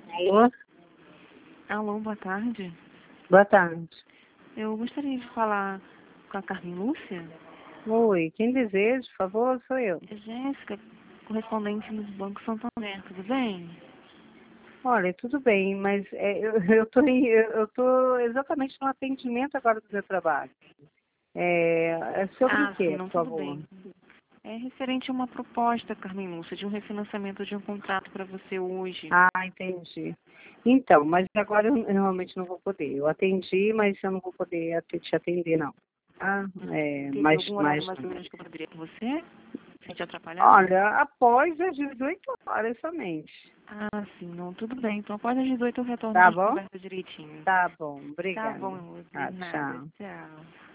Alô? Alô, boa tarde. Boa tarde. Eu gostaria de falar com a Carmen Lúcia. Oi, quem deseja, por favor, sou eu. É Jéssica, correspondente do Banco Santander, tudo bem? Olha, tudo bem, mas eu tô exatamente no atendimento agora do meu trabalho. É sobre o Sim, quê, não, por tudo favor? bem. É referente a uma proposta, Carmen Lúcia, de um refinanciamento de um contrato para você hoje. Ah, entendi. Então, mas agora eu realmente não vou poder. Eu atendi, mas eu não vou poder te atender, não. Ah, Teria algum horário mais ou menos que eu poderia com você? Sem te atrapalhar? olha, após as 18 horas somente. Sim, não, tudo bem. Então, após as 18 eu retorno, a Tá gente bom? conversa direitinho. Tá bom, Tá obrigada. bom, de Tá, nada. tchau. Tchau.